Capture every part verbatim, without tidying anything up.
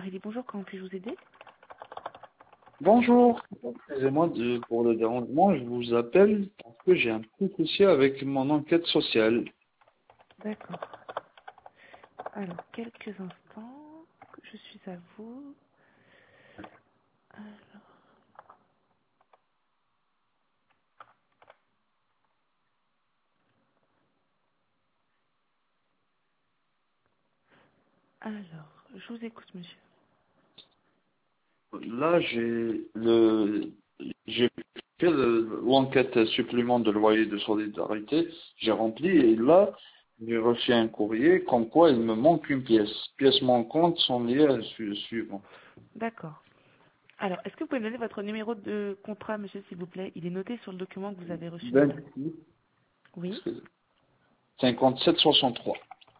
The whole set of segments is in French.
Marie, bonjour, comment puis-je vous aider? Bonjour, excusez-moi de- pour le dérangement, je vous appelle parce que j'ai un petit souci avec mon enquête sociale. D'accord. Alors, quelques instants, je suis à vous. Alors, alors, je vous écoute, monsieur. Là, j'ai le j'ai fait le- l'enquête supplément de loyer de solidarité, j'ai rempli et là, j'ai reçu un courrier comme quoi il me manque une pièce. Pièces manquantes sont liées à ce suivant. D'accord. Alors, est-ce que vous pouvez me donner votre numéro de contrat, monsieur, s'il vous plaît? Il est noté sur le document que vous avez reçu normalement. vingt-six, Oui, cinquante-sept soixante-trois.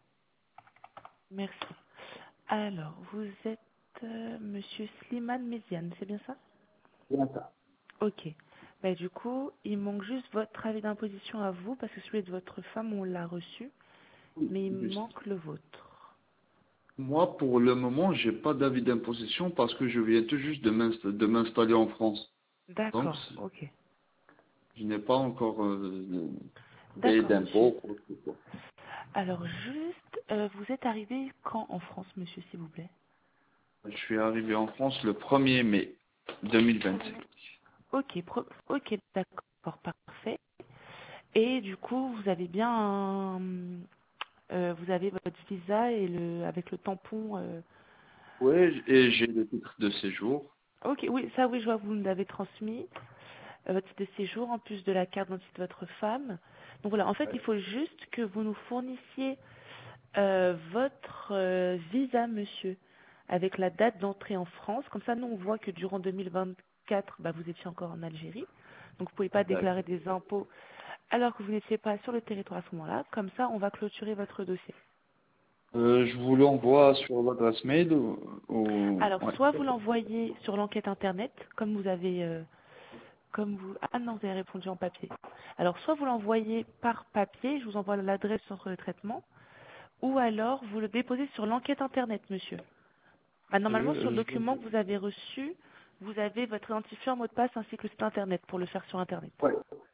merci. Alors, vous êtes euh, monsieur Slimane Méziane, c'est bien ça? Bien ça. Ok. Bah, du coup, il manque juste votre avis d'imposition à vous, parce que celui de votre femme, on l'a reçu, Oui, mais il juste. manque le vôtre. Moi, pour le moment, j'ai pas d'avis d'imposition parce que je viens tout juste de m'inst- de m'installer en France. Donc, D'accord, ok. je n'ai pas encore euh, payé D'accord, monsieur. d'impôts. Quoi que ce soit. Alors, juste, euh, vous êtes arrivé quand en France, monsieur, s'il vous plaît? Je suis arrivé en France le premier mai deux mille vingt-cinq. Ok, pro- ok, d'accord, parfait. Et du coup, vous avez bien un, euh, vous avez votre visa et le, avec le tampon. euh, Oui, et j'ai le titre de séjour. Ok, oui, ça, oui, je vois, vous nous l'avez transmis, euh, votre titre de séjour, en plus de la carte d'identité de votre femme. Donc voilà, en fait, il Ouais. faut juste que vous nous fournissiez euh, votre euh, visa, monsieur, avec la date d'entrée en France. Comme ça, nous, on voit que durant deux mille vingt-quatre, bah, vous étiez encore en Algérie. Donc, vous ne pouvez pas déclarer D'accord. des impôts alors que vous n'étiez pas sur le territoire à ce moment-là. Comme ça, on va clôturer votre dossier. Euh, je vous l'envoie sur l'adresse mail ou, ou- Alors, ouais. soit vous l'envoyez sur l'enquête Internet, comme vous avez... euh, comme vous... Ah non, vous avez répondu en papier. Alors, soit vous l'envoyez par papier, je vous envoie l'adresse du centre de traitement, ou alors vous le déposez sur l'enquête Internet, monsieur. Bah, normalement, sur le Euh, document que vous avez reçu, vous avez votre identifiant, mot de passe ainsi que le site Internet pour le faire sur Internet. je, ouais.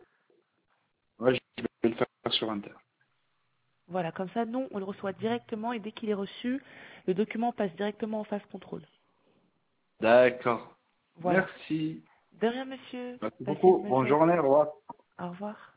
Ouais, je vais le faire sur Inter. Voilà, comme ça, nous, on le reçoit directement et dès qu'il est reçu, le document passe directement en phase contrôle. D'accord. Voilà. Merci. De rien, monsieur. Merci Passez une beaucoup. bonne Bonne journée. journée. Au revoir. Au revoir.